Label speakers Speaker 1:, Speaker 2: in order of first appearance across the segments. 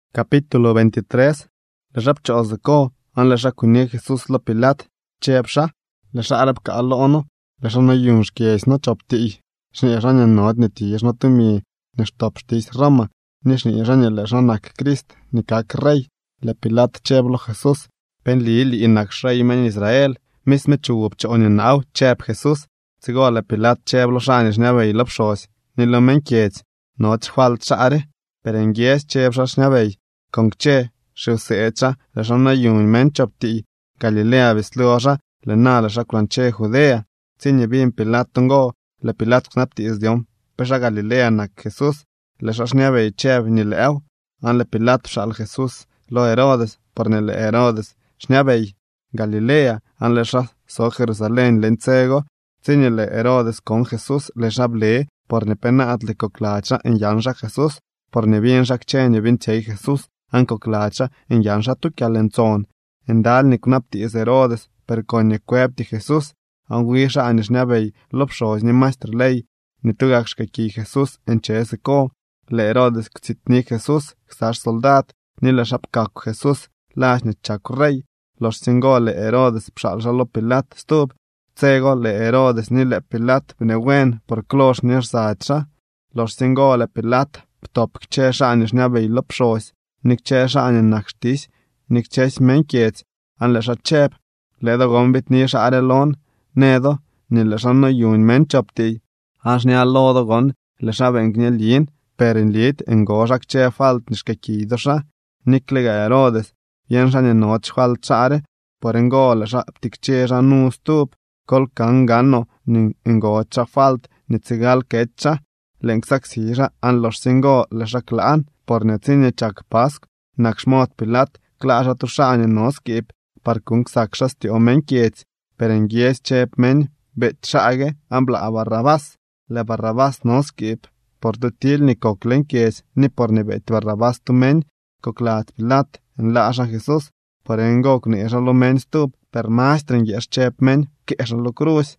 Speaker 1: Capítulo 23. Le rap chozako, an le rakuni Jesús lo Pilat, chepsha, le arab ka alono, le no yunskies no chopti. Shni ranya not neti no tumi, ne stopstis rama, nishni ranya le ranak Christ, ni kak rey, le Pilat cheblo Jesús, pen li inak shrey men Israel, misme chup chonin nau, chep Jesús, sigo le Pilat cheblo shanish neve ilopshos, ni lo menkiet, no chfal chare, perengies chebshas neve. Kongche, Sheusecha, le rana yun men chopti, Galilea visluosa, le na le shaklanche Judea, Signe bien Pilatongo, le Pilat knapti is diom, pesha Galilea nak Jesús, le shasniave chev ni leo, an le Pilat shal Jesús, lo Herodes, por ne le Herodes, shniave Galilea, an le shas so Jerusalén lencego, Signe le Herodes con Jesús, le shable, por ne pena atlico clacha en yansha Jesús, por ne bien shakche ni bien chei Jesús, anco clacha en yansha tu calenzon. En dal ni knapti is Herodes, per cogne cuepti Jesús, an wisha anishnabei lopshos ni maestr ley, ni tugakshkaki Jesús en cheseko, le Herodes ktitni Jesús, xash soldat, ni le shapkaku Jesús, lash ni chakurrey, los singo le Herodes pshalshalo Pilat stub, tsego le Herodes ni le Pilat bnewen por klosh nirsacha, los singo le Pilat ptop kchesha anishnabei lopshos, nik chesha anin nakstis, nik ches menkiet, an le shachep, le do gombit ni sharelon, nedo, ni le shano yun men chopti, as ni allodo gon, le shaben gnelin, perin lit, en goshak che falt nishkakidosha, nik lega Herodes, yenshan en noch falt chare, por en go le shaptik chesha nu stup, kol kangano, ni en gocha falt, ni tsigal ketcha, lengsak sira, an los singo le shaklaan, por netine chak pask, nakshmot Pilat, klasha tushane noskip, par kung sakshas ti omen kiet, perengies chep men, bet shage, ambla a Barrabás, le Barrabás noskip, por tutil ni koklen kies, ni por ni bet Barrabás tu men, koklat Pilat, en la asha Jesús, por engok ni esha lo men stup, per maestren yes chep men, que esha lo cruz,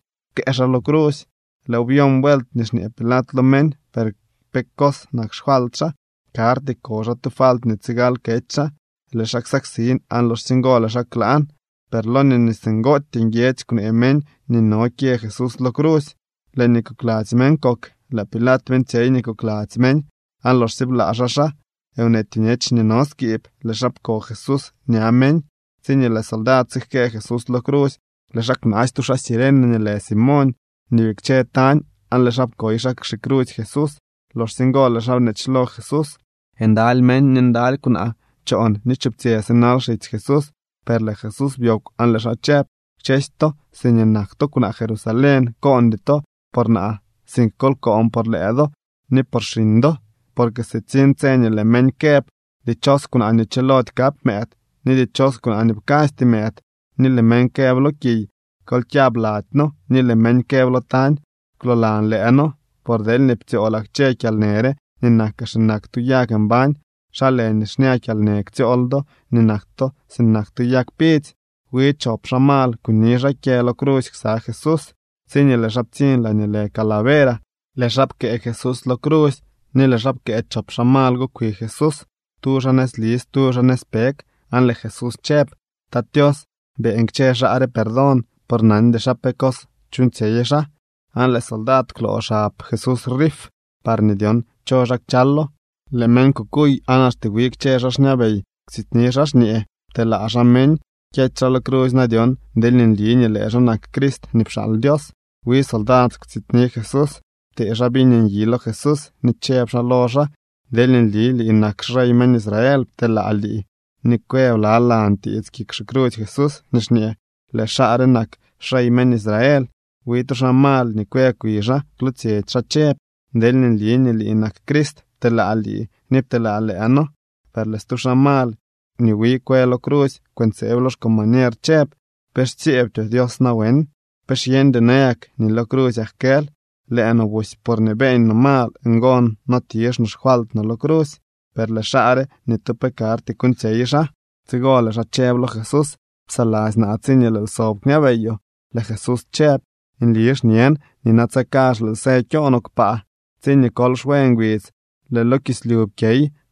Speaker 1: le ubion welt nis ni Pilat lo men, per pekos nakshwalcha, Cardi cosa tu falt ni tsigal kecha, le shaksaxin an los singo le shaklaan, per loni ni singot tingiech kun emen ni no kie Jesús lo cruz, le ni kuklatsmen kok, le Pilat venchei ni kuklatsmen, an los sibla ashasha, eunetinech ni noskip, le shapko Jesús ni amen, sini le soldat sike Jesús lo cruz, le shaknash tu shasiren ni le Simón, ni vikche tan, an le shapko ishak shikruz Jesús, los singo le shabnechlo Jesús, endal men endal kuna chon ni chuptie senal shich Jesús, per le Jesús biok an le shachep, chesto sinyenakto kuna Jerusalén condito por na sin kolkon por leedo ni por shindo, porque se tsin le men kep, dichos kuna anichelot kap met, ni dichos kuna anipkasti met, ni le men keblo ki, kol kiablatno, ni le men keblo tan, klolan leeno, por del nipti olak chek al nere, ni nakashinak tu yak en bain, shale ni shniak al nekti oldo, ni nakto sin naktu yak pits, wi chop shamal kunira kielo cruz xa Jesús, sini le shaptin la ni le calavera, le shap ke Jesús lo cruz, ni le shap ke chop shamal go kui Jesús, tu janes lis, tu janes pek, an le Jesús chep, tatios, be engche share perdón, por nan de shapekos, chuncheyesha, an le soldat klo shap Jesús rif, parnidion chojak challo, le men kukuy anas te wik chesas nabey, xitnisas nie, te la asamen, kiechalo cruz nadion, delin linje le esonak Christ nipshal Dios, wi soldat xitni Jesús, te esabinin yilo Jesús, ni chepshalosha, delin li inak shraymen Israel, te la ali, ni kwev la ala anti itzkik cruz Jesús, nishnie, le sharenak shraymen Israel, Wito shamal ni kwe kuisha, klutsie chachep, delin li inak Christ, te la ali, nip te la ale ano, per les tu shamal, ni wi kwe lo cruz, kwen seblos komanier chep, pes chiep te Dios na wen, pes yende neak, ni lo cruz achkel, le ano bus por ne bein normal, engon, no ties nos khwalt no lo cruz, per le share, ni tu pecar ti kun cheisha, tigo le shachep lo Jesús, psalaz na atzinye le sob kniabeyo, le Jesús chep, in liish nien, ni natsakash le se kionok pa, zinye kol shwengwiz, le lokis liub kei,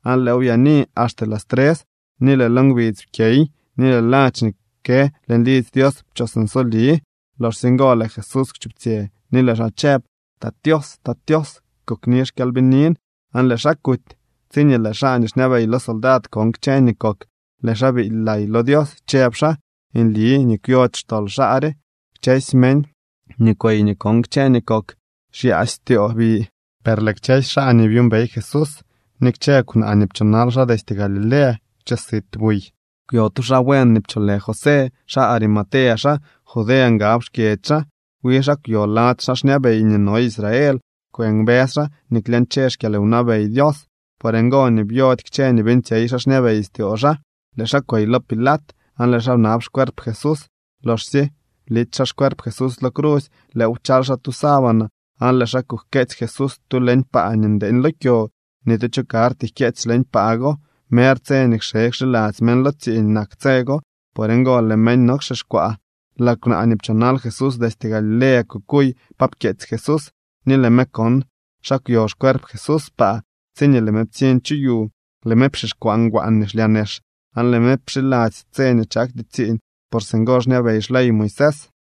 Speaker 1: an leo ya ni hasta las 3, ni le langwits kei, ni le lachni ke len lids Dios chosen soli, los singole Jesús chuptie, ni le shachep, ta Dios, koknish kalbenin, an le shakut, zinye le shanish nebe ilo soldat kong chenikok, le shabi illa ilo Dios chepsha, in li ni kyot stol share, chesmen, ni kwei ni kong chenikok, shi astio bi, per lek ches shani biun bei Jesús, nik che kun anipchonal sha desde Galilea, chesit bui. Kyoto sha wen nipchole Jose, sha Arimatea sha, Judea ngabsh kiecha, wisha kyolat sha shnebe in no Israel, kwen besra, niklen chesh kale una bei Dios, porengo ni biot kche ni bentia isha shnebe istioja, le sha koilo Pilat, an le sha nabsh cuerp Jesús, los si, lichas cuerp Jesús la cruz, le uchar sha tu sábana, an le sha kuhkech Jesús tu len pa anin de in lo kyo, ni tu chukar tikech len pago, merce nik shek shilats men lo tsi naktsego, porengo le men nok sheshkwa, la kuna anipchonal Jesús desde Galilea kukuy papkech Jesús, ni le mekon, shak yosh cuerp Jesús pa, tsinye le meptien chuyu, le mepsheshkwan guanish lianesh, an le mepshilats tsene chak di tsin, por sengosh ne beishlay Moisés.